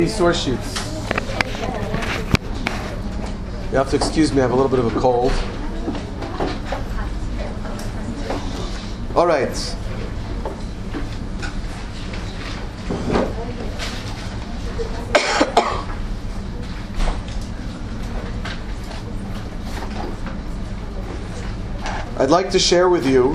These source sheets. You have to excuse me, I have a little bit of a cold. All right. I'd like to share with you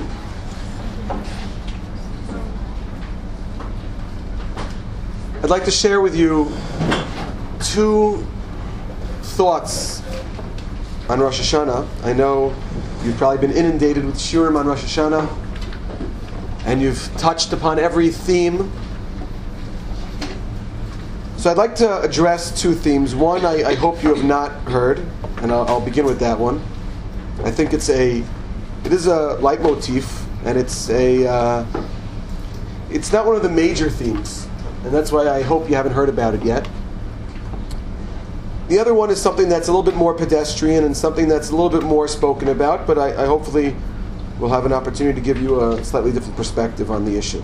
two thoughts on Rosh Hashanah. I know you've probably been inundated with shiurim on Rosh Hashanah, and you've touched upon every theme. So I'd like to address two themes. One, I hope you have not heard, and I'll begin with that one. I think it is a leitmotif, and it's not one of the major themes, and that's why I hope you haven't heard about it yet. The other one is something that's a little bit more pedestrian and something that's a little bit more spoken about, but I hopefully will have an opportunity to give you a slightly different perspective on the issue.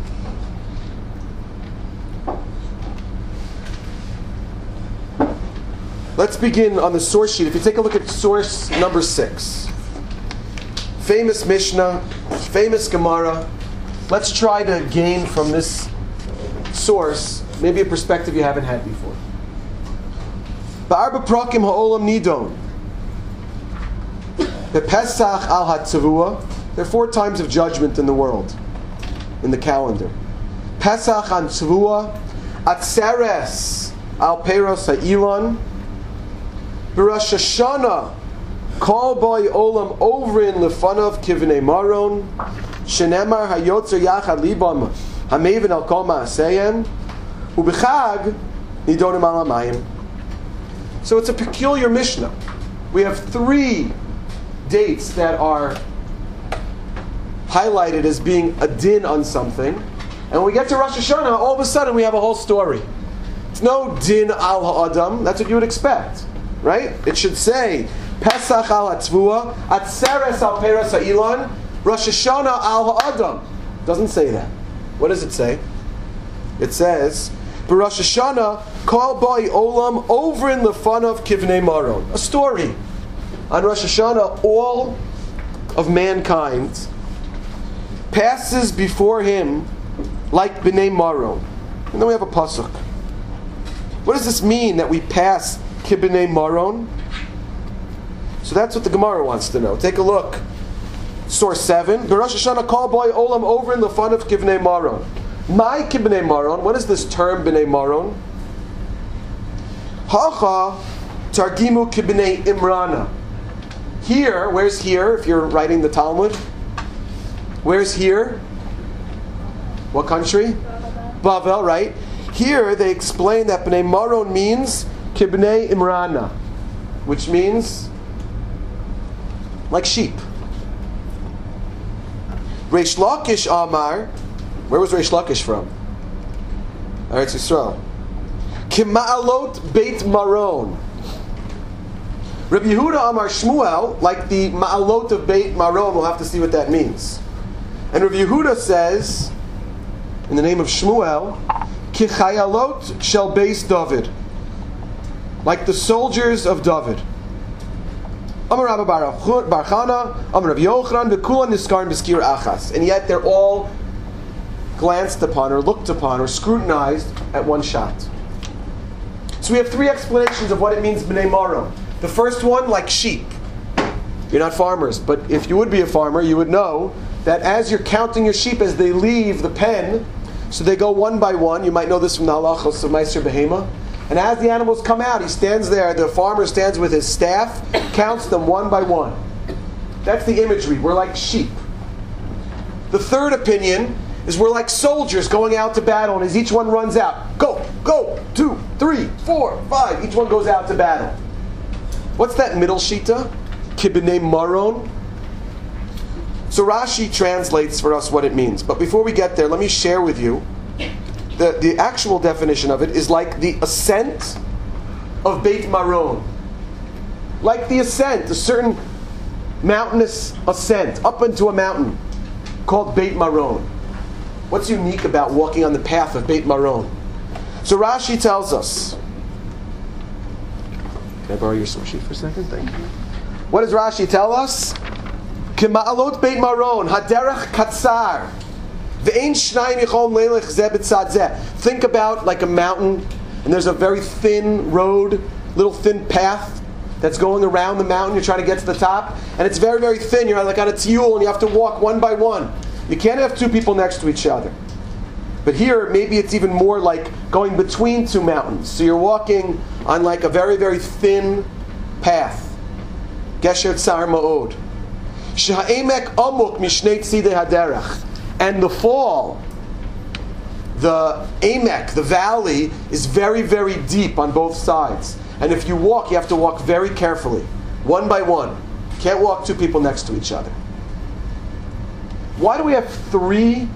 Let's begin on the source sheet. If you take a look at source number 6, famous Mishnah, famous Gemara. Let's try to gain from this source maybe a perspective you haven't had before. Ba'arba prakim ha'olam nidon. Be'pesach al ha'tzavua. There are 4 times of judgment in the world, in the calendar. Pesach on tzavua, atzeres al peiros ha'ilan, b'Rosh Hashanah kol boy olam ovrin lefanav kivnei maron, shenemar hayotzer yachad libam hamevin al kol ma'aseyem, u'b'chag nidonim al hamayim. So it's a peculiar Mishnah. We have 3 dates that are highlighted as being a din on something. And when we get to Rosh Hashanah, all of a sudden we have a whole story. It's no din al ha'adam. That's what you would expect, right? It should say, Pesach al ha'tzvua, atzeres al peiros ha'ilan, Rosh Hashanah al ha'adam. It doesn't say that. What does it say? It says, Rosh Hashanah, kol boi olam ovrin lefanav kivnei maron. A story. On Rosh Hashanah, all of mankind passes before him like bnei maron. And then we have a pasuk. What does this mean that we pass kibnei maron? So that's what the Gemara wants to know. Take a look. Source 7. Rosh Hashanah kol boi olam ovrin lefanav kivnei maron. My kibnei maron. What is this term bnei maron? Hacha targimu kibnei imrana. Here, where's here? If you're writing the Talmud, where's here? What country? Bavel, right? Here they explain that bnei maron means kibnei imrana, which means like sheep. Reish Lakish Amar. Where was Reish Lakish from? Eretz Yisrael. Kima'alot Beit Maron. Rabbi Yehuda Amar Shmuel, like the Ma'alot of Beit Maron, we'll have to see what that means. And Rabbi Yehuda says, in the name of Shmuel, Ki Chayalot Shel Beis David, like the soldiers of David. Amar Rabba Bar Chana, Amar Rabbi Yochanan, V'kulan Niskarin B'skir Achas. And yet they're all glanced upon or looked upon or scrutinized at one shot. So we have 3 explanations of what it means bnei maron. The first one, like sheep. You're not farmers, but if you would be a farmer, you would know that as you're counting your sheep as they leave the pen, so they go one by one. You might know this from the halachos of Meiser Behema. And as the animals come out, he stands there, the farmer stands with his staff, counts them one by one. That's the imagery. We're like sheep. The third opinion is we're like soldiers going out to battle, and as each one runs out, go, 2, 3, 4, 5, each one goes out to battle. What's that middle shita? Kibnei maron. So Rashi translates for us what it means. But before we get there, let me share with you the actual definition of it is like the ascent of Beit Maron. Like the ascent, a certain mountainous ascent up into a mountain called Beit Maron. What's unique about walking on the path of Beit Maron? So Rashi tells us. Can I borrow your source sheet for a second? Thank you. What does Rashi tell us? K'ma'alot beit maron, haderech katzar, ve'ein shnayim yichom leilech zeh b'tzad zeh. Think about like a mountain, and there's a very thin road, little thin path that's going around the mountain. You're trying to get to the top, and it's very, very thin. You're like on a tiyul, and you have to walk one by one. You can't have two people next to each other. But here, maybe it's even more like going between two mountains. So you're walking on like a very, very thin path. Gesher tsar ma'od. Sheha'emek amuk mishnei tzidei haderech. And the fall, the emek, the valley, is very, very deep on both sides. And if you walk, you have to walk very carefully, one by one. You can't walk two people next to each other. Why do we have three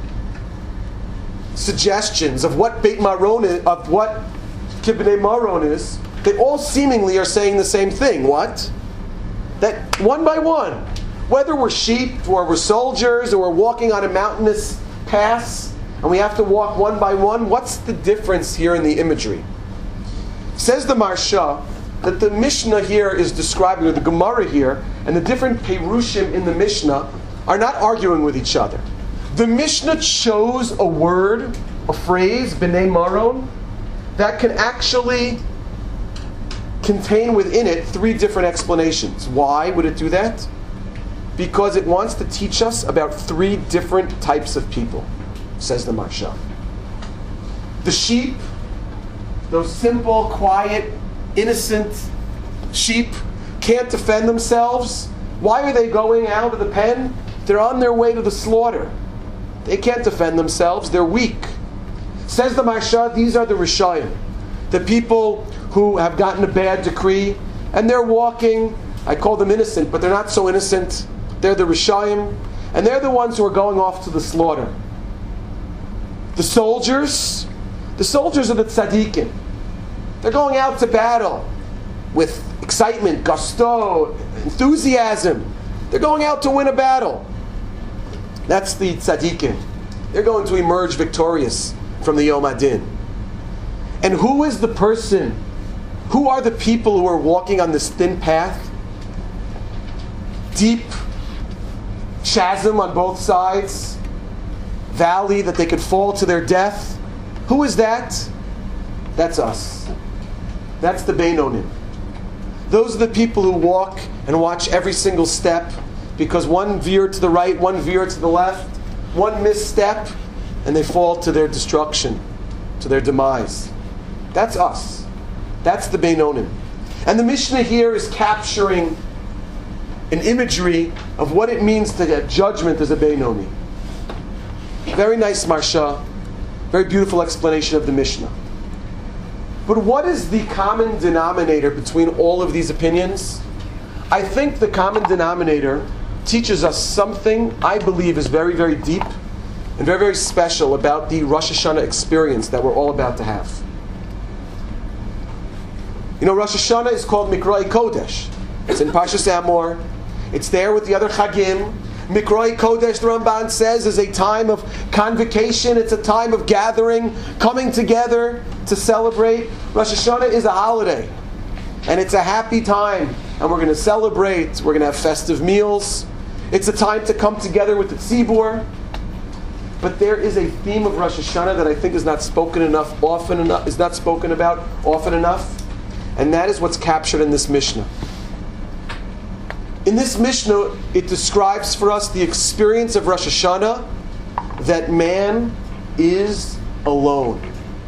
suggestions of what Beit Maron is, of what Kibnei Maron is? They all seemingly are saying the same thing. What? That one by one, whether we're sheep or we're soldiers or we're walking on a mountainous pass and we have to walk one by one, what's the difference here in the imagery? Says the Marsha that the Mishnah here is describing, or the Gemara here, and the different Perushim in the Mishnah are not arguing with each other. The Mishnah chose a word, a phrase, B'nai Maron, that can actually contain within it three different explanations. Why would it do that? Because it wants to teach us about three different types of people, says the Marsha. The sheep, those simple, quiet, innocent sheep, can't defend themselves. Why are they going out of the pen? They're on their way to the slaughter. They can't defend themselves. They're weak. Says the Marsha, these are the Rishayim, the people who have gotten a bad decree, and they're walking. I call them innocent, but they're not so innocent. They're the Rishayim, and they're the ones who are going off to the slaughter. The soldiers are the tzaddikim. They're going out to battle with excitement, gusto, enthusiasm. They're going out to win a battle. That's the tzaddikim. They're going to emerge victorious from the Yom Adin. And who is the person? Who are the people who are walking on this thin path? Deep chasm on both sides, valley that they could fall to their death. Who is that? That's us. That's the Beinonim. Those are the people who walk and watch every single step, because one veer to the right, one veer to the left, one misstep, and they fall to their destruction, to their demise. That's us. That's the Beinonim. And the Mishnah here is capturing an imagery of what it means to get judgment as a Beinoni. Very nice Marsha. Very beautiful explanation of the Mishnah. But what is the common denominator between all of these opinions? I think the common denominator teaches us something I believe is very, very deep and very, very special about the Rosh Hashanah experience that we're all about to have. You know, Rosh Hashanah is called Mikroi Kodesh. It's in Parshas Amor. It's there with the other Chagim. Mikroi Kodesh, the Ramban says, is a time of convocation. It's a time of gathering, coming together to celebrate. Rosh Hashanah is a holiday. And it's a happy time. And we're going to celebrate. We're going to have festive meals. It's a time to come together with the Tzibur. But there is a theme of Rosh Hashanah that I think is not spoken about often enough. And that is what's captured in this Mishnah. In this Mishnah, it describes for us the experience of Rosh Hashanah that man is alone.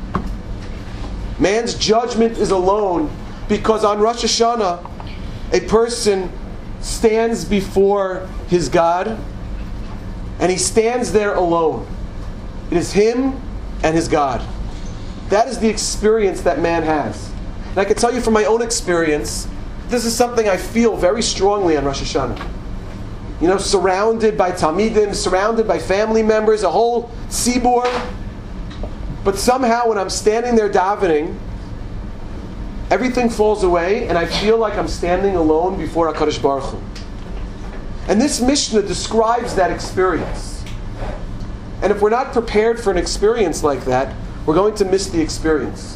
Man's judgment is alone because on Rosh Hashanah, a person stands before his God and he stands there alone. It is him and his God. That is the experience that man has. And I can tell you from my own experience, this is something I feel very strongly on Rosh Hashanah. You know, surrounded by Talmidim, surrounded by family members, a whole tzibur. But somehow when I'm standing there davening, everything falls away and I feel like I'm standing alone before HaKadosh Baruch Hu. And this Mishnah describes that experience. And if we're not prepared for an experience like that, we're going to miss the experience.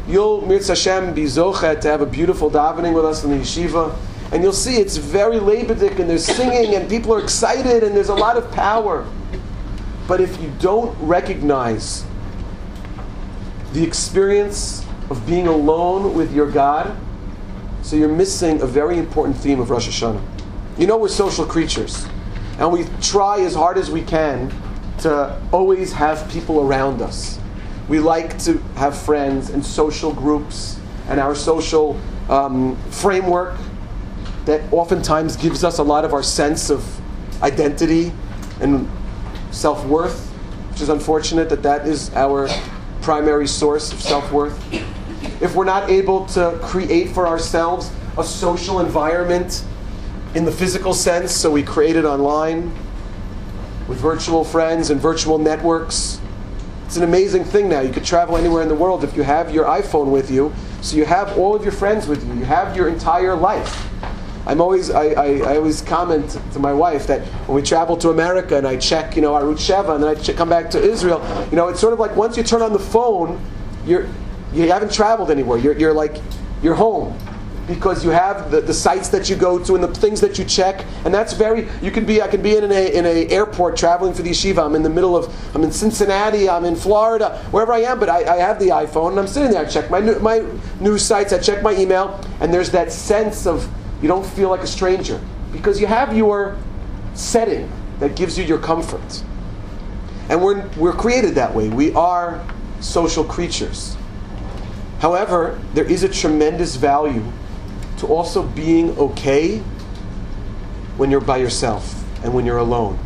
you'll, Mirz Hashem, be zochet to have a beautiful davening with us in the yeshiva, and you'll see it's very leibedik, and there's singing, and people are excited, and there's a lot of power. But if you don't recognize the experience of being alone with your God, so you're missing a very important theme of Rosh Hashanah. You know, we're social creatures, and we try as hard as we can to always have people around us. We like to have friends and social groups, and our social framework that oftentimes gives us a lot of our sense of identity and self-worth, which is unfortunate that is our primary source of self-worth. If we're not able to create for ourselves a social environment in the physical sense, so we create it online with virtual friends and virtual networks. It's an amazing thing now. You could travel anywhere in the world if you have your iPhone with you, so you have all of your friends with you. You have your entire life. I always comment to my wife that when we travel to America and I check, Arutz Sheva, and then I come back to Israel, it's sort of like once you turn on the phone, you haven't traveled anywhere. You're home, because you have the sites that you go to and the things that you check, and that's I can be in an airport traveling for the yeshiva. I'm in Cincinnati, I'm in Florida, wherever I am, but I have the iPhone and I'm sitting there. I check my news sites, I check my email, and there's that sense of you don't feel like a stranger because you have your setting that gives you your comfort. And we're created that way. We are social creatures. However, there is a tremendous value to also being okay when you're by yourself and when you're alone.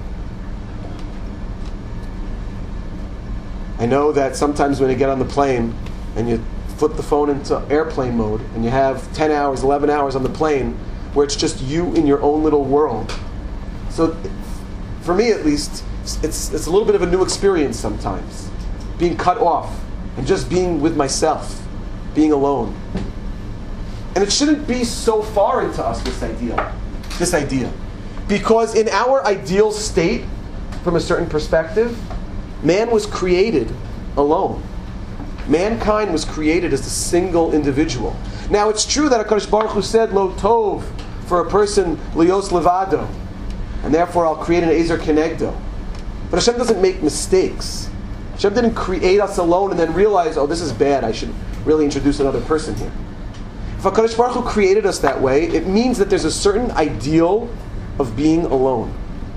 I know that sometimes when you get on the plane and you flip the phone into airplane mode and you have 10 hours, 11 hours on the plane where it's just you in your own little world. So for me at least, it's a little bit of a new experience sometimes. Being cut off and just being with myself, being alone. And it shouldn't be so foreign to us, this idea. Because in our ideal state, from a certain perspective, man was created alone. Mankind was created as a single individual. Now it's true that HaKadosh Baruch Hu said, Lo Tov, for a person, Lios Levado, and therefore I'll create an Ezer Kenegdo. But Hashem doesn't make mistakes. Hashem didn't create us alone and then realize, oh, this is bad, I should really introduce another person here. If HaKadosh Baruch Hu created us that way, it means that there's a certain ideal of being alone.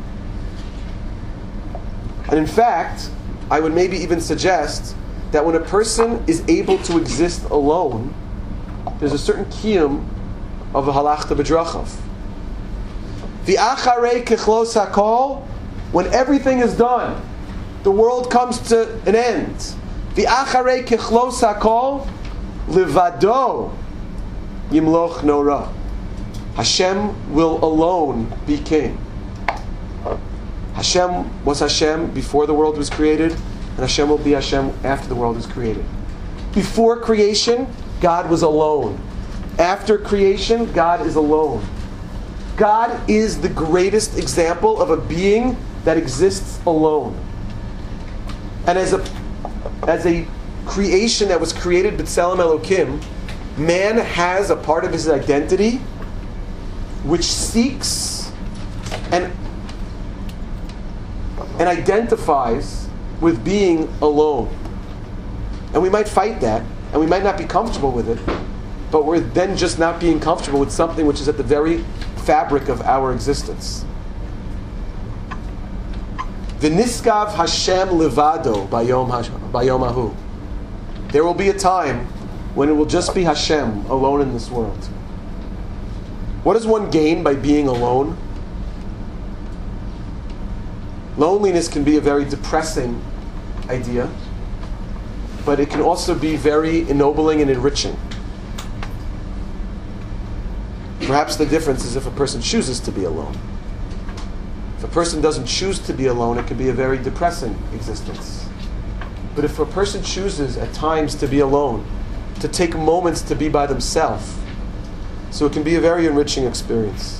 And in fact, I would maybe even suggest that when a person is able to exist alone, there's a certain kiyum of a halachta b'drachav. V'acharei kechlos hakol, when everything is done, the world comes to an end. V'acharei kechlos hakol, levado yimloch nora. Hashem will alone be king. Hashem was Hashem before the world was created, and Hashem will be Hashem after the world is created. Before creation, God was alone. After creation, God is alone. God is the greatest example of a being that exists alone. And as a creation that was created b'tselem Elokim, man has a part of his identity which seeks and identifies with being alone. And we might fight that, and we might not be comfortable with it, but we're then just not being comfortable with something which is at the very fabric of our existence. V'niskav Hashem levado bayom ahu. There will be a time when it will just be Hashem alone in this world. What does one gain by being alone? Loneliness can be a very depressing idea, but it can also be very ennobling and enriching. Perhaps the difference is if a person chooses to be alone. If a person doesn't choose to be alone, it can be a very depressing existence. But if a person chooses at times to be alone, to take moments to be by themselves, so it can be a very enriching experience.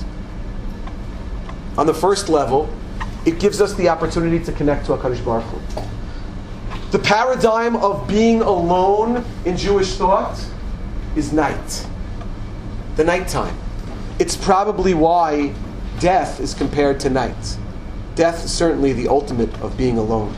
On the first level, it gives us the opportunity to connect to HaKadosh Baruch Hu. The paradigm of being alone in Jewish thought is night. The nighttime. It's probably why death is compared to night. Death is certainly the ultimate of being alone.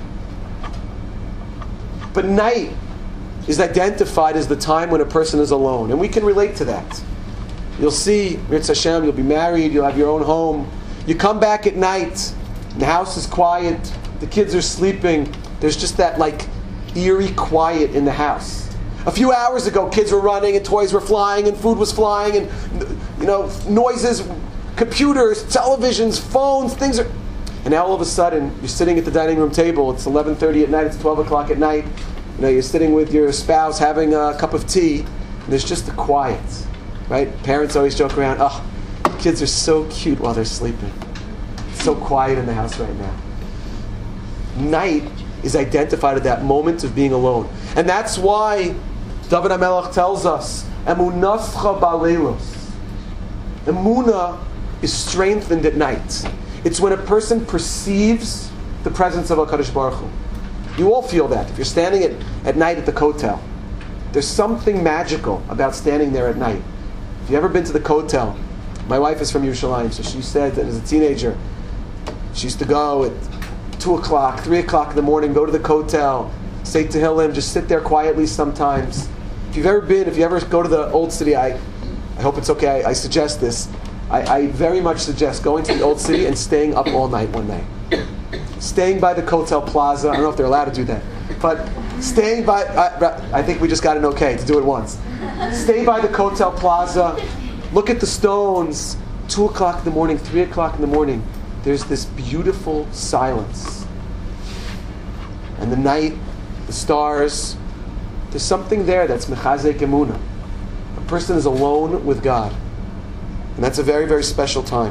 But night is identified as the time when a person is alone. And we can relate to that. You'll see, Mirz Hashem, you'll be married, you'll have your own home. You come back at night, and the house is quiet, the kids are sleeping. There's just that eerie quiet in the house. A few hours ago, kids were running, and toys were flying, and food was flying, and noises, computers, televisions, phones, things are... And now all of a sudden, you're sitting at the dining room table, it's 11:30 at night, it's 12 o'clock at night, you're sitting with your spouse having a cup of tea, and there's just the quiet, right? Parents always joke around, kids are so cute while they're sleeping. It's so quiet in the house right now. Night is identified at that moment of being alone. And that's why David HaMelech tells us, Emunascha ba'leilos. Emunah is strengthened at night. It's when a person perceives the presence of HaKadosh Baruch Hu. You all feel that. If you're standing at night at the Kotel, there's something magical about standing there at night. If you've ever been to the Kotel, my wife is from Yerushalayim, so she said that as a teenager, she used to go at 2 o'clock, 3 o'clock in the morning, go to the Kotel, say Tehillim, just sit there quietly sometimes. If you ever go to the Old City, I hope it's okay, I suggest this. I very much suggest going to the Old City and staying up all night one night. Staying by the Kotel Plaza, I don't know if they're allowed to do that, but staying by, I think we just got an okay to do it once. Stay by the Kotel Plaza, look at the stones, 2 o'clock in the morning, 3 o'clock in the morning, there's this beautiful silence. And the night, the stars, there's something there that's mechazek emunah. A person is alone with God. And that's a very, very special time.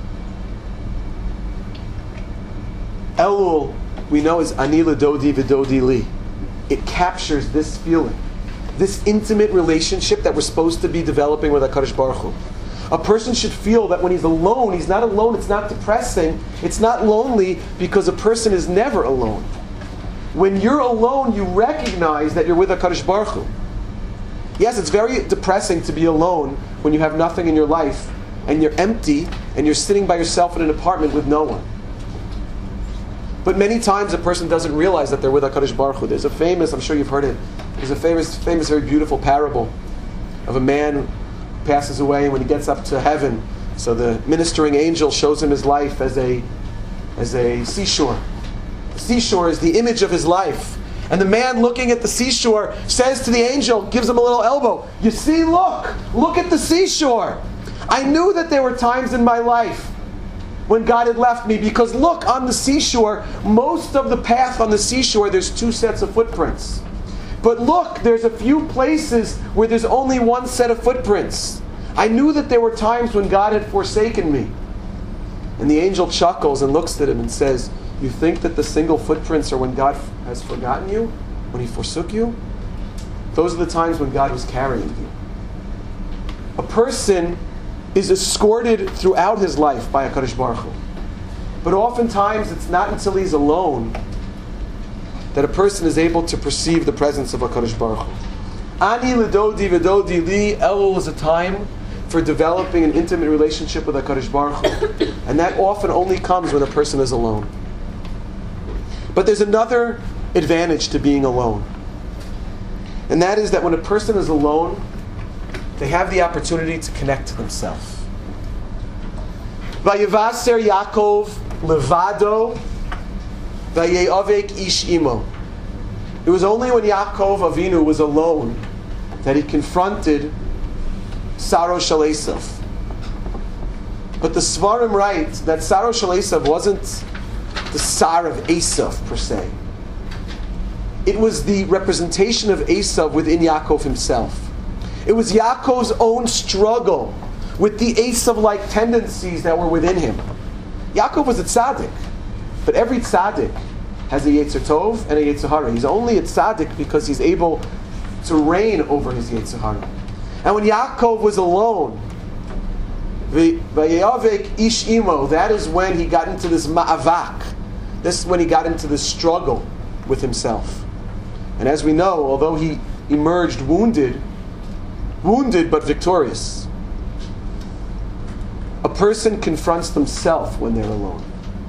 Elul, we know, is ani l'dodi v'dodi li. It captures this feeling, this intimate relationship that we're supposed to be developing with HaKadosh Baruch Hu. A person should feel that when he's alone, he's not alone, it's not depressing, it's not lonely, because a person is never alone. When you're alone, you recognize that you're with HaKadosh Baruch Hu. Yes, it's very depressing to be alone when you have nothing in your life, and you're empty, and you're sitting by yourself in an apartment with no one. But many times a person doesn't realize that they're with HaKadosh Baruch Hu. There's a famous, I'm sure you've heard it, there's a famous, very beautiful parable of a man who passes away, and when he gets up to heaven, so the ministering angel shows him his life as a seashore. The seashore is the image of his life. And the man looking at the seashore says to the angel, gives him a little elbow, you see, look at the seashore. I knew that there were times in my life when God had left me, because look, on the seashore, most of the path on the seashore, there's 2 sets of footprints. But look, there's a few places where there's only 1 set of footprints. I knew that there were times when God had forsaken me. And the angel chuckles and looks at him and says, you think that the single footprints are when God has forgotten you? When He forsook you? Those are the times when God was carrying you. A person is escorted throughout his life by HaKadosh Baruch Hu. But oftentimes it's not until he's alone that a person is able to perceive the presence of HaKadosh Baruch Hu. Ani l'dodi v'dodi li, Elul is a time for developing an intimate relationship with HaKadosh Baruch Hu. And that often only comes when a person is alone. But there's another advantage to being alone. And that is that when a person is alone, they have the opportunity to connect to themselves. Vayevaser Yaakov levado, vayeavek ish imo. It was only when Yaakov Avinu was alone that he confronted Saro Shel Esav. But the Svarim write that Saro Shel Esav wasn't the Sar of Esav per se. It was the representation of Esav within Yaakov himself. It was Yaakov's own struggle with the Esav-like tendencies that were within him. Yaakov was a tzaddik, but every tzaddik has a Yetzer Tov and a Yetzer Hara. He's only a tzaddik because he's able to reign over his Yetzer Hara. And when Yaakov was alone, Vayavek ish imo, that is when he got into this ma'avak. This is when he got into this struggle with himself. And as we know, although he emerged wounded but victorious, a person confronts themselves when they're alone.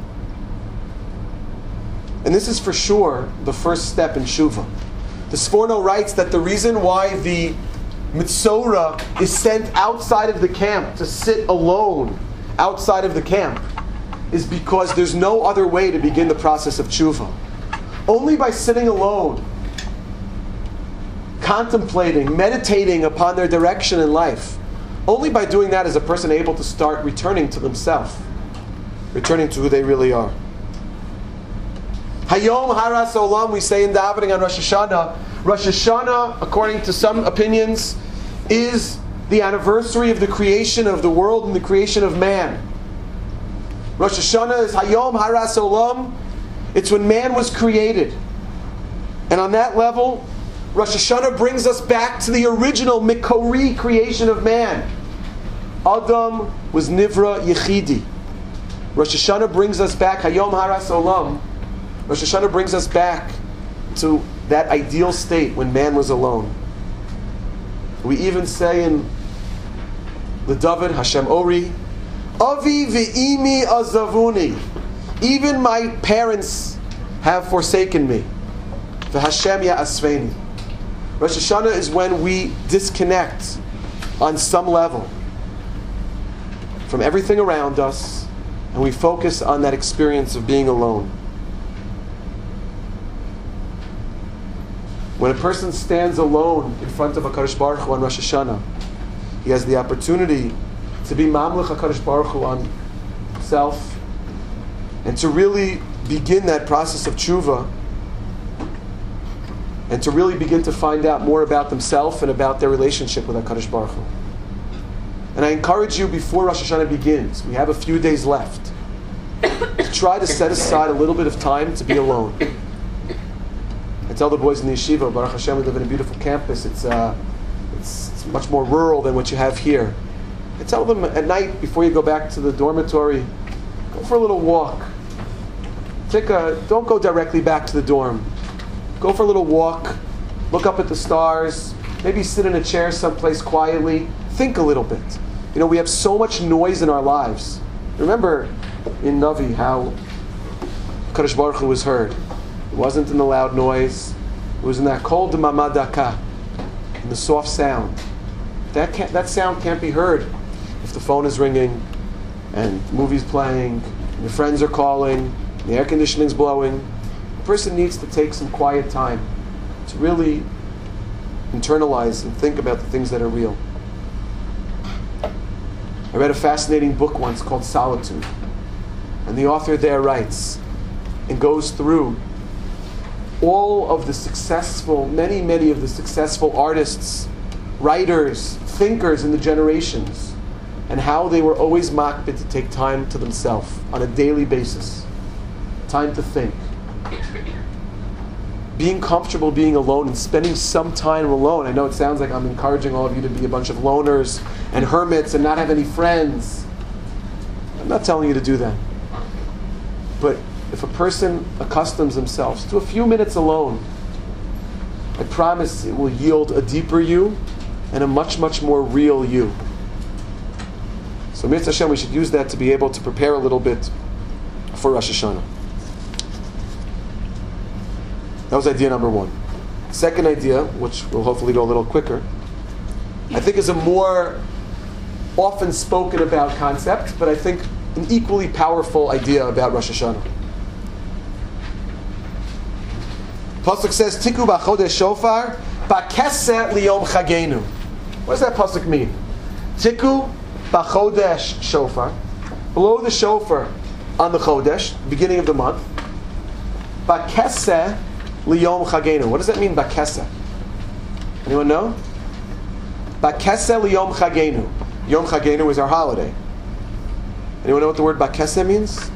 And this is for sure the first step in Tshuva. The Sforno writes that the reason why the Mitzora is sent outside of the camp to sit alone outside of the camp is because there's no other way to begin the process of Tshuva. Only by sitting alone, contemplating, meditating upon their direction in life, only by doing that is a person able to start returning to themselves, returning to who they really are. Hayom Haras Olam, we say in davening on Rosh Hashanah. Rosh Hashanah, according to some opinions, is the anniversary of the creation of the world and the creation of man. Rosh Hashanah is Hayom Haras Olam. It's when man was created. And on that level, Rosh Hashanah brings us back to the original Mikori creation of man. Adam was Nivra Yechidi. Rosh Hashanah brings us back, Hayom Haras Olam. Rosh Hashanah brings us back to that ideal state when man was alone. We even say in the David, Hashem Ori, Avi ve'imi azavuni. Even my parents have forsaken me. V'Hashem ya'asveni. Rosh Hashanah is when we disconnect on some level from everything around us and we focus on that experience of being alone. When a person stands alone in front of HaKadosh Baruch Hu on Rosh Hashanah, he has the opportunity to be Mamlech HaKadosh Baruch Hu on self and to really begin that process of tshuva and to really begin to find out more about themselves and about their relationship with HaKadosh Baruch Hu. And I encourage you, before Rosh Hashanah begins, we have a few days left, to try to set aside a little bit of time to be alone. I tell the boys in the yeshiva, Baruch Hashem, we live in a beautiful campus. It's much more rural than what you have here. I tell them at night, before you go back to the dormitory, go for a little walk. Don't go directly back to the dorm. Go for a little walk. Look up at the stars. Maybe sit in a chair someplace quietly. Think a little bit. You know, we have so much noise in our lives. Remember in Navi how Kadosh Baruch Hu was heard. It wasn't in the loud noise. It was in that kol d'mama daka, in the soft sound. That sound can't be heard if the phone is ringing and the movie's playing, and your friends are calling, and the air conditioning's blowing. A person needs to take some quiet time to really internalize and think about the things that are real. I read a fascinating book once called Solitude, and the author there writes and goes through all of the successful, many of the successful artists, writers, thinkers in the generations, and how they were always makbid to take time to themselves on a daily basis. Time to think. Being comfortable being alone and spending some time alone. I know it sounds like I'm encouraging all of you to be a bunch of loners and hermits and not have any friends. I'm not telling you to do that. But if a person accustoms themselves to a few minutes alone, I promise it will yield a deeper you and a much more real you. So Mitzvah Hashem, we should use that to be able to prepare a little bit for Rosh Hashanah. That was idea number one. Second idea, which will hopefully go a little quicker, I think is a more often spoken about concept, but I think an equally powerful idea about Rosh Hashanah. Pasuk says, Tiku b'chodesh shofar, b'keseh liyom chagenu. What does that pasuk mean? Tiku b'chodesh shofar. Blow the shofar on the chodesh, beginning of the month. B'keseh liyom chagenu. What does that mean, b'keseh? Anyone know? B'keseh liyom chagenu. Yom chagenu is our holiday. Anyone know what the word b'keseh means?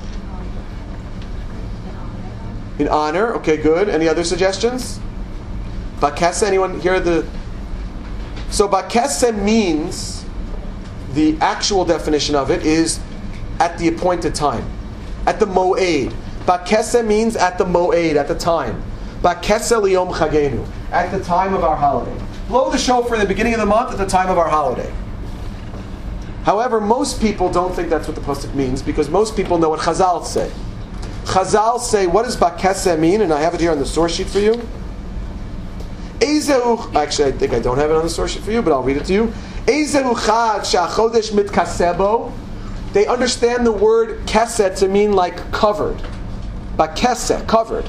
In honor. Okay, good. Any other suggestions? B'keseh, anyone hear the... So b'keseh means, the actual definition of it is at the appointed time. At the mo'ed. B'keseh means at the mo'ed, at the time. Ba'kesel liyom chagenu, at the time of our holiday. Blow the shofar in the beginning of the month at the time of our holiday. However, most people don't think that's what the pasuk means, because most people know what Chazal say. Chazal say, what does Ba'keseh mean? And I have it here on the source sheet for you. Actually, I think I don't have it on the source sheet for you, but I'll read it to you. They understand the word keseh to mean like covered. Ba'keseh, covered.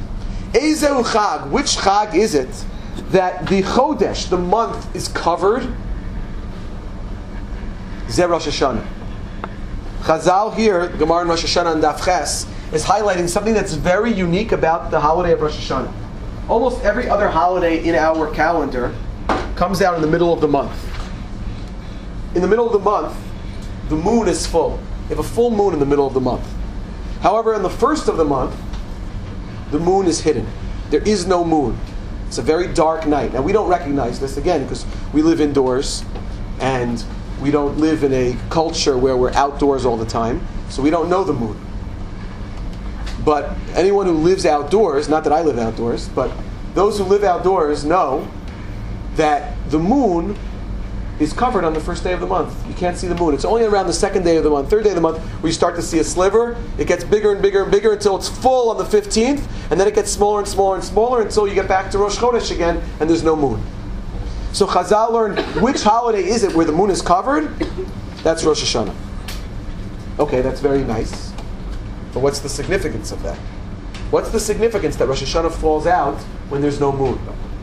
Which chag is it that the chodesh, the month, is covered? Zeh Rosh Hashanah. Chazal here, Gemara in Rosh Hashanah and Daf Ches, is highlighting something that's very unique about the holiday of Rosh Hashanah. Almost every other holiday in our calendar comes out in the middle of the month. In the middle of the month, the moon is full. You have a full moon in the middle of the month. However, in the first of the month, the moon is hidden. There is no moon. It's a very dark night. Now, we don't recognize this, again, because we live indoors, and we don't live in a culture where we're outdoors all the time, so we don't know the moon. But anyone who lives outdoors, not that I live outdoors, but those who live outdoors know that the moon is covered on the first day of the month. You can't see the moon. It's only around the second day of the month, third day of the month, where you start to see a sliver. It gets bigger and bigger and bigger until it's full on the 15th, and then it gets smaller and smaller and smaller until you get back to Rosh Chodesh again, and there's no moon. So Chazal learned which holiday is it where the moon is covered? That's Rosh Hashanah. Okay, that's very nice. But what's the significance of that? What's the significance that Rosh Hashanah falls out when there's no moon?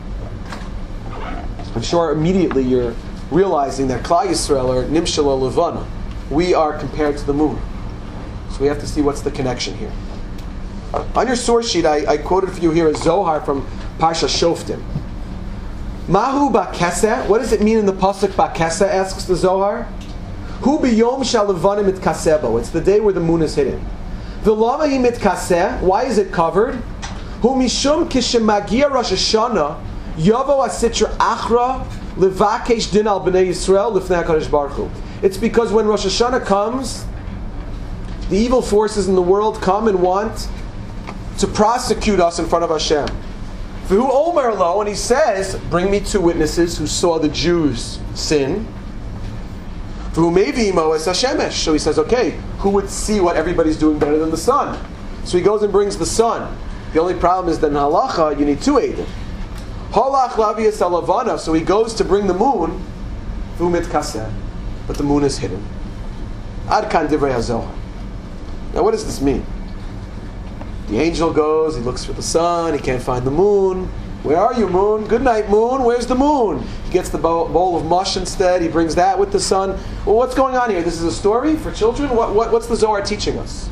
I'm sure immediately you're realizing that Klal Yisrael are Nimshala Levana. We are compared to the moon. So we have to see what's the connection here. On your source sheet, I quoted for you here a Zohar from Parsha Shoftim. Mahu Ba'keseh, what does it mean in the pasuk Ba'keseh, asks the Zohar? Hu biyom shalevanim mitkasebo. It's the day where the moon is hidden. V'lama hi mitkaseh, why is it covered? Hu mishum kishemagia Rosh Hashanah yavo asitra achra levakesh din al bnei Yisrael lifnei HaKadosh Baruch Hu. It's because when Rosh Hashanah comes, the evil forces in the world come and want to prosecute us in front of Hashem. V'hu omer lo, and he says, bring me two witnesses who saw the Jews sin. V'hu mevi imo es hashemesh. So he says, okay, who would see what everybody's doing better than the sun? So he goes and brings the sun. The only problem is that in halacha, you need two eidim. Halach lavias alavana, so he goes to bring the moon, v'hu mitkaseh, but the moon is hidden. Ad kan divrei hazohar. Now what does this mean? The angel goes, he looks for the sun, he can't find the moon. Where are you, moon? Good night, moon. Where's the moon? He gets the bowl of mush instead, he brings that with the sun. Well, what's going on here? This is a story for children? What's the Zohar teaching us?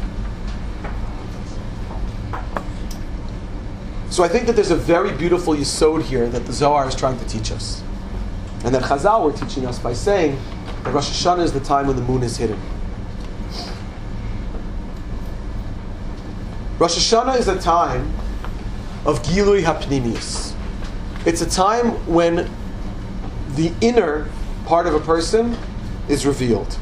So I think that there's a very beautiful yesod here that the Zohar is trying to teach us. And that Chazal were teaching us by saying that Rosh Hashanah is the time when the moon is hidden. Rosh Hashanah is a time of Gilui HaPnimius. It's a time when the inner part of a person is revealed.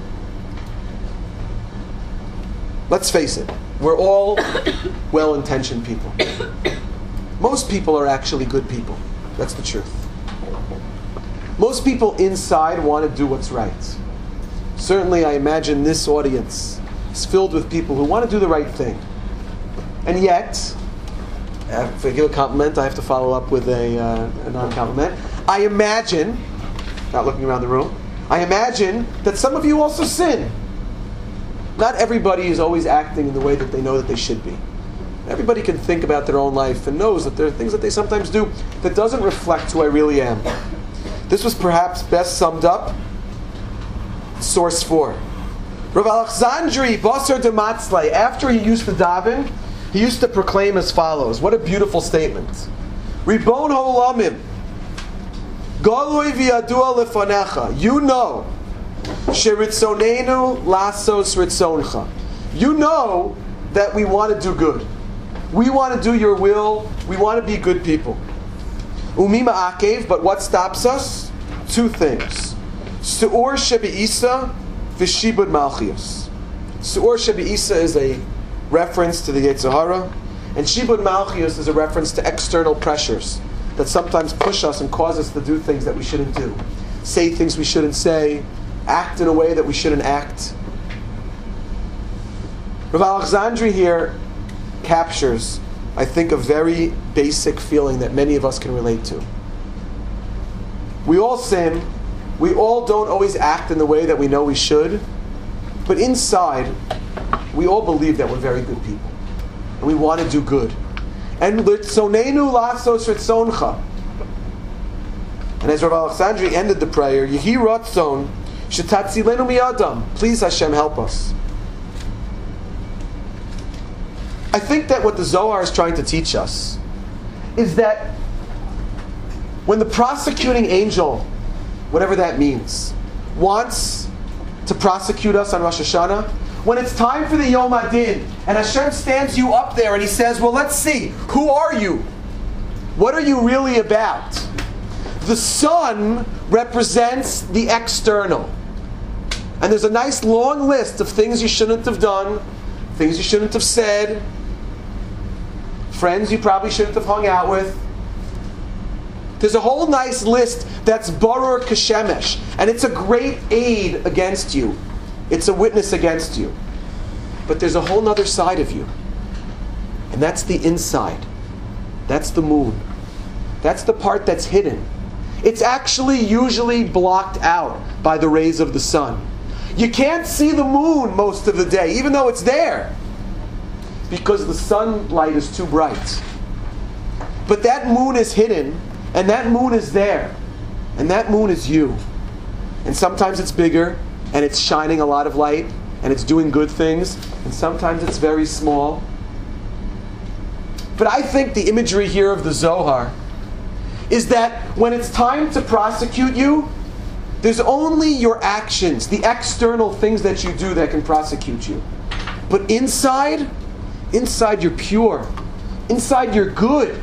Let's face it, we're all well-intentioned people. Most people are actually good people. That's the truth. Most people inside want to do what's right. Certainly, I imagine this audience is filled with people who want to do the right thing. And yet, if I give a compliment, I have to follow up with a non-compliment. I imagine, not looking around the room, I imagine that some of you also sin. Not everybody is always acting in the way that they know that they should be. Everybody can think about their own life and knows that there are things that they sometimes do that doesn't reflect who I really am. This was perhaps best summed up. Source 4. Rav Alexandri Basar de Matzlei, after he used to daven, he used to proclaim as follows. What a beautiful statement. Ribon ha'olamim, galui v'yadua lefanecha. You know, sheritzonenu lasos ritzoncha. You know that we want to do good. We want to do your will. We want to be good people. Umima akev, but what stops us? Two things. Su'ur shebe'isa v'shibud malchius. Su'ur shebe'isa is a reference to the Yetzer Hara, And Shibud Malchus is a reference to external pressures that sometimes push us and cause us to do things that we shouldn't do. Say things we shouldn't say, act in a way that we shouldn't act. Rav Alexandri here captures, I think, a very basic feeling that many of us can relate to. We all sin. We all don't always act in the way that we know we should. But inside, we all believe that we're very good people. And we want to do good. And litzonenu lasos ritzoncha. And as Rav Alexandri ended the prayer, Yehi ratzon shetatzilenu miyadam. Please Hashem, help us. I think that what the Zohar is trying to teach us is that when the prosecuting angel, whatever that means, wants to prosecute us on Rosh Hashanah, when it's time for the Yom Adin, and Hashem stands you up there and He says, well, let's see, who are you? What are you really about? The sun represents the external. And there's a nice long list of things you shouldn't have done, things you shouldn't have said, friends you probably shouldn't have hung out with. There's a whole nice list that's Barur Kashemesh, and it's a great aid against you. It's a witness against you. But there's a whole other side of you. And that's the inside. That's the moon. That's the part that's hidden. It's actually usually blocked out by the rays of the sun. You can't see the moon most of the day, even though it's there, because the sunlight is too bright. But that moon is hidden, and that moon is there. And that moon is you. And sometimes it's bigger, and it's shining a lot of light, and it's doing good things, and sometimes it's very small. But I think the imagery here of the Zohar is that when it's time to prosecute you, there's only your actions, the external things that you do that can prosecute you. But inside you're pure. Inside you're good.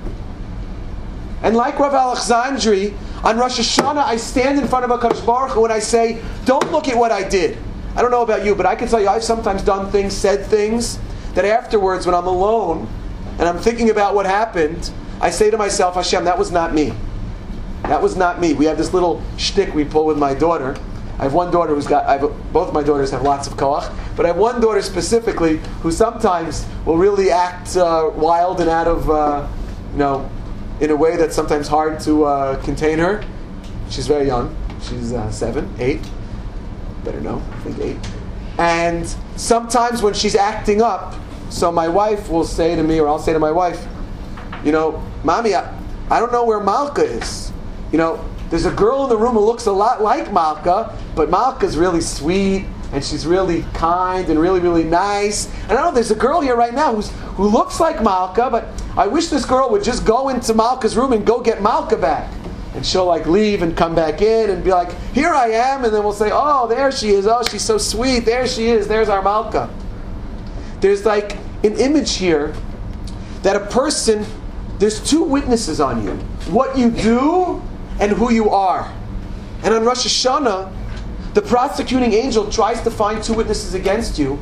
And like Rav Alexandri, on Rosh Hashanah, I stand in front of HaKadosh Baruch Hu and I say, don't look at what I did. I don't know about you, but I can tell you I've sometimes done things, said things, that afterwards when I'm alone and I'm thinking about what happened, I say to myself, Hashem, that was not me. That was not me. We have this little shtick we pull with my daughter. I have one daughter both my daughters have lots of koach, but I have one daughter specifically who sometimes will really act wild and out of, in a way that's sometimes hard to contain her. She's very young. She's 7, 8. Better know, I think 8. And sometimes when she's acting up, so my wife will say to me, or I'll say to my wife, Mommy, I don't know where Malka is. There's a girl in the room who looks a lot like Malka, but Malka's really sweet, and she's really kind and really, really nice. And I know there's a girl here right now who looks like Malka, but I wish this girl would just go into Malka's room and go get Malka back. And she'll leave and come back in and be like, here I am, and then we'll say, oh, there she is, oh, she's so sweet, there she is, there's our Malka. There's an image here that a person, there's two witnesses on you. What you do and who you are. And on Rosh Hashanah, the prosecuting angel tries to find two witnesses against you,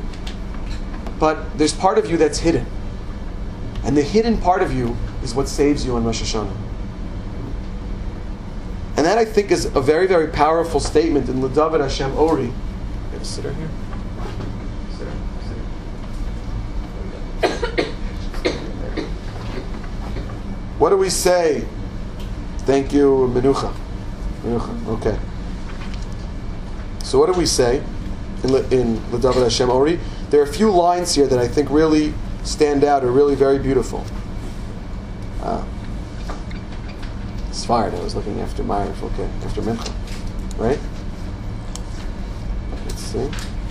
but there's part of you that's hidden. And the hidden part of you is what saves you on Rosh Hashanah. And that, I think, is a very, very powerful statement in L'David Hashem Ori. You have a sitter here? What do we say? Thank you, Menucha. Okay. So what do we say in L'David Hashem Ori? There are a few lines here that I think really stand out, are really very beautiful. It's fired. I was looking after Ma'ariv, okay, after Mincha, right? Let's see.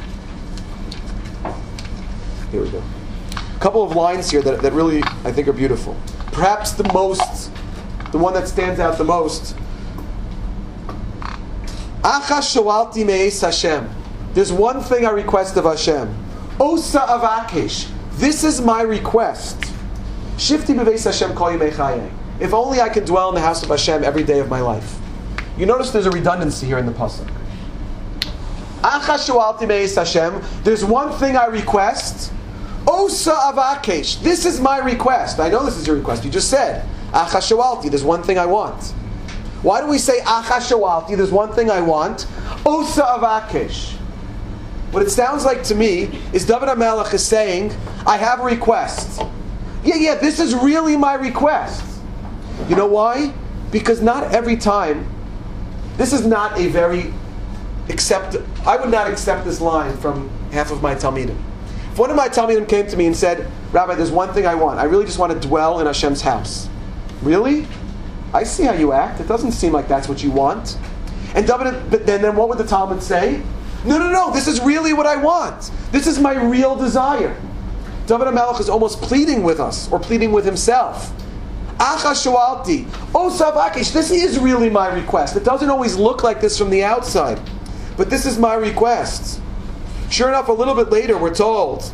Here we go. A couple of lines here that really, I think, are beautiful. Perhaps the one that stands out the most. Acha shoalti me'es Hashem. There's one thing I request of Hashem. Osa avakesh. This is my request. Shifti b'veis Hashem kol yimei chayei. If only I could dwell in the house of Hashem every day of my life. You notice there's a redundancy here in the pasuk. Acha shoalti me'es Hashem. There's one thing I request. Osa avakesh. This is my request. I know this is your request. You just said, Achashawalti, there's one thing I want. Why do we say Achashawalti, there's one thing I want? Osa avakesh. What it sounds like to me is David HaMelech is saying, I have a request. Yeah, this is really my request. You know why? Because not every time, this is not a very I would not accept this line from half of my Talmidim. If one of my Talmidim came to me and said, Rabbi, there's one thing I want. I really just want to dwell in Hashem's house. Really? I see how you act. It doesn't seem like that's what you want. And David, but then what would the Talmud say? No, this is really what I want. This is my real desire. David HaMelech is almost pleading with us, or pleading with himself. Achashwalti, Osavakish, this is really my request. It doesn't always look like this from the outside, but this is my request. Sure enough, a little bit later, we're told,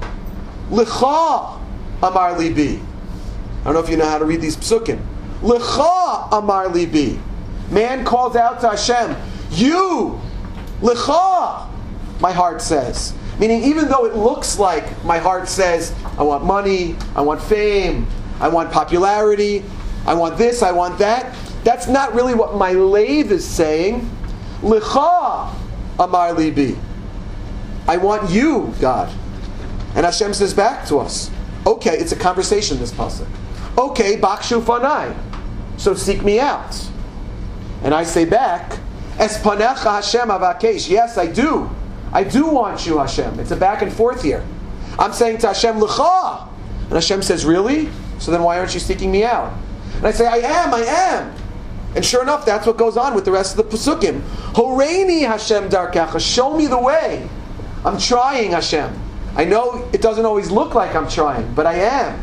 L'cha amar libi. I don't know if you know how to read these psukim. L'cha amar libi. Man calls out to Hashem, you, L'cha, my heart says. Meaning, even though it looks like my heart says, I want money, I want fame, I want popularity, I want this, I want that, that's not really what my lathe is saying. L'cha amar libi. I want you, God. And Hashem says back to us, okay, it's a conversation, this pasuk. Okay, bakshu fanai. So seek me out. And I say back, Es panecha Hashem avakesh. Yes, I do. I do want you, Hashem. It's a back and forth here. I'm saying to Hashem, L'cha. And Hashem says, really? So then why aren't you seeking me out? And I say, I am. And sure enough, that's what goes on with the rest of the Pesukim. Horeini Hashem darkecha. Show me the way. I'm trying, Hashem. I know it doesn't always look like I'm trying, but I am.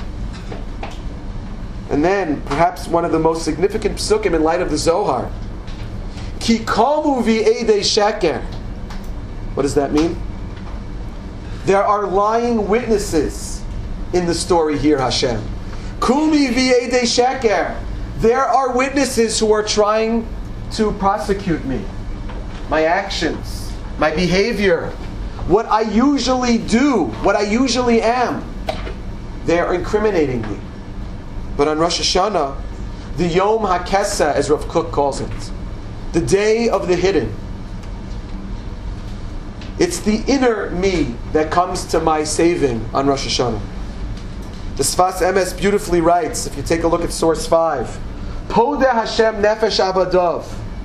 And then, perhaps one of the most significant Pesukim in light of the Zohar. Ki komu v'edei sheker. What does that mean? There are lying witnesses in the story here, Hashem. Kumi v'edei sheker. There are witnesses who are trying to prosecute me. My actions, my behavior, what I usually do, what I usually am. They are incriminating me. But on Rosh Hashanah, the Yom HaKesa, as Rav Kook calls it, the day of the hidden, it's the inner me that comes to my saving on Rosh Hashanah. The Sfas Emes beautifully writes, if you take a look at source 5, Podeh Hashem nefesh abadav.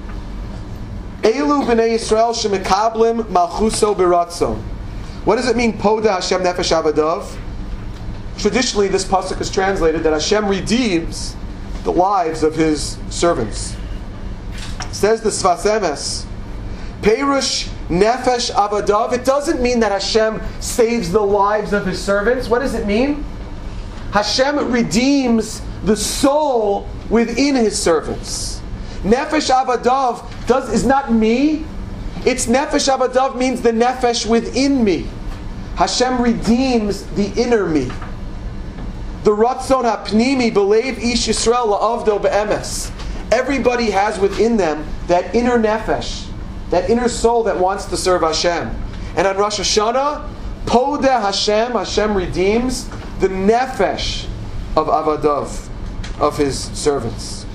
Elu b'nei Yisrael shemekablim malchuso biratzon. What does it mean, Podeh Hashem nefesh abadav? Traditionally, this pasuk is translated that Hashem redeems the lives of His servants. Says the Sfas Emes, Perush nefesh abadav. It doesn't mean that Hashem saves the lives of His servants. What does it mean? Hashem redeems the soul within His servants. Nefesh abadav is not me. It's nefesh abadav means the nefesh within me. Hashem redeems the inner me. The ratzon hapnimi belev ish Yisrael la'avdo be'emes. Everybody has within them that inner nefesh, that inner soul that wants to serve Hashem. And on Rosh Hashanah, Podeh Hashem redeems the nefesh of avadav, of His servants.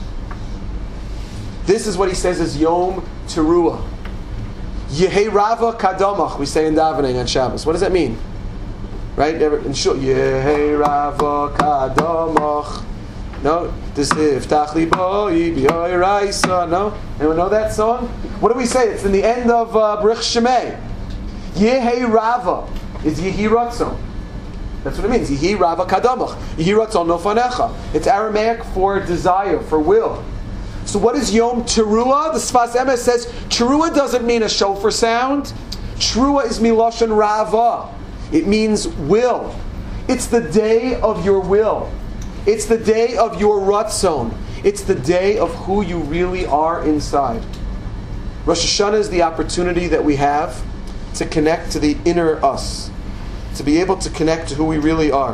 This is what he says is Yom Teruah. Yehei Rava Kadamach, we say in davening on Shabbos. What does that mean? Right? Yehei Rava Kadamach. No? This Iftach Libo Yibiyoi Raisa. No? Anyone know that song? What do we say? It's in the end of Brich Shemei. Yehei Rava is Yehi Ratzon. That's what it means. Yehi Rava Kadamach. Yehi Ratzon no fanecha. It's Aramaic for desire, for will. So what is Yom Teruah? The Sfas Emes says Teruah doesn't mean a shofar sound. Teruah is miloshen Rava. It means will. It's the day of your will. It's the day of your ratzon. It's the day of who you really are inside. Rosh Hashanah is the opportunity that we have to connect to the inner us, to be able to connect to who we really are.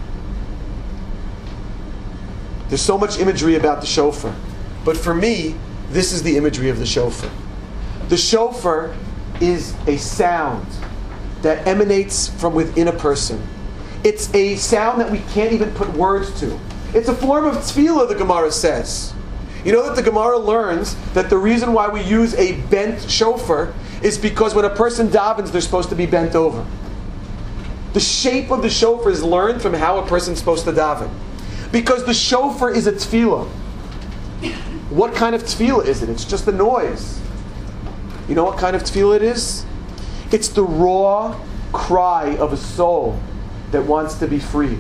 There's so much imagery about the shofar, but for me, this is the imagery of the shofar. The shofar is a sound that emanates from within a person. It's a sound that we can't even put words to. It's a form of tefillah, the Gemara says. You know that the Gemara learns that the reason why we use a bent shofar is because when a person davens, they're supposed to be bent over. The shape of the shofar is learned from how a person's supposed to daven. Because the shofar is a tefillah. What kind of tefillah is it? It's just a noise. You know what kind of tefillah it is? It's the raw cry of a soul that wants to be freed.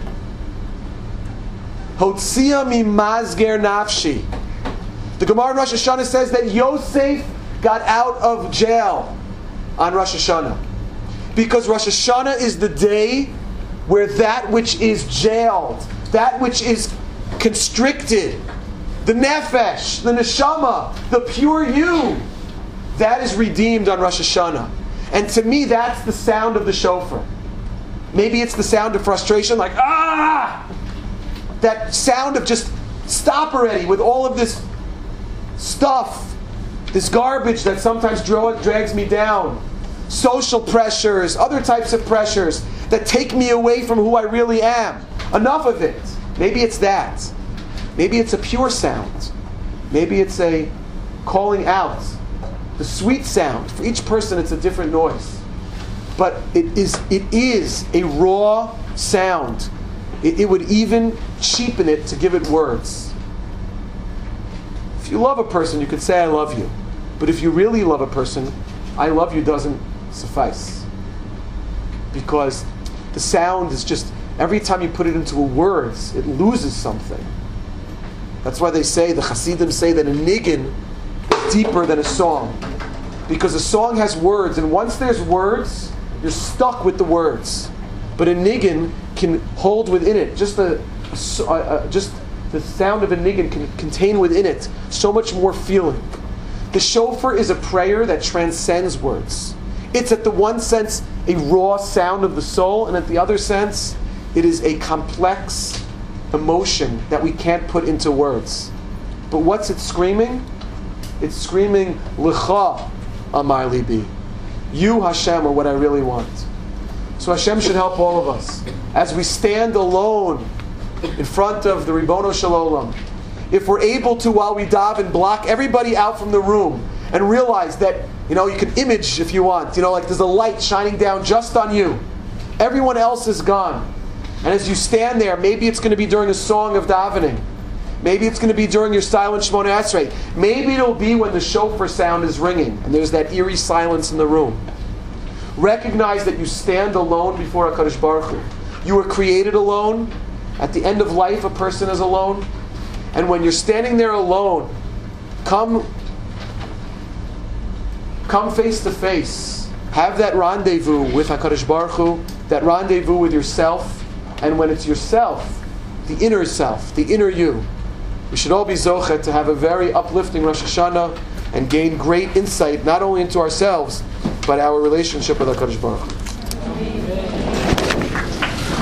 Hotzia mi mazger nafshi. The Gemara in Rosh Hashanah says that Yosef got out of jail on Rosh Hashanah. Because Rosh Hashanah is the day where that which is jailed, that which is constricted, the nefesh, the neshama, the pure you, that is redeemed on Rosh Hashanah. And to me, that's the sound of the shofar. Maybe it's the sound of frustration, like, ah! That sound of just stop already with all of this stuff, this garbage that sometimes drags me down. Social pressures, other types of pressures that take me away from who I really am. Enough of it. Maybe it's that. Maybe it's a pure sound. Maybe it's a calling out. The sweet sound. For each person it's a different noise. But it is a raw sound. It would even cheapen it to give it words. If you love a person, you could say, I love you. But if you really love a person, I love you doesn't suffice. Because the sound is just, every time you put it into words, it loses something. That's why they say, the Hasidim say that a niggin is deeper than a song. Because a song has words, and once there's words, you're stuck with the words. But a niggin can hold within it, just the sound of a niggin can contain within it so much more feeling. The shofar is a prayer that transcends words. It's at the one sense a raw sound of the soul, and at the other sense, it is a complex emotion that we can't put into words. But what's it screaming? It's screaming, L'cha amar libi. You, Hashem, are what I really want. So Hashem should help all of us. As we stand alone in front of the Ribono Shel Olam, if we're able to, while we daven, block everybody out from the room and realize that, you can image if you want, like there's a light shining down just on you. Everyone else is gone. And as you stand there, maybe it's going to be during a song of davening. Maybe it's going to be during your silent Shemona Esrei. Maybe it'll be when the shofar sound is ringing and there's that eerie silence in the room. Recognize that you stand alone before HaKadosh Baruch Hu. You were created alone. At the end of life, a person is alone. And when you're standing there alone, come face to face. Have that rendezvous with HaKadosh Baruch Hu, that rendezvous with yourself. And when it's yourself, the inner you, we should all be zochet to have a very uplifting Rosh Hashanah and gain great insight, not only into ourselves, but our relationship with HaKadosh Baruch Hu.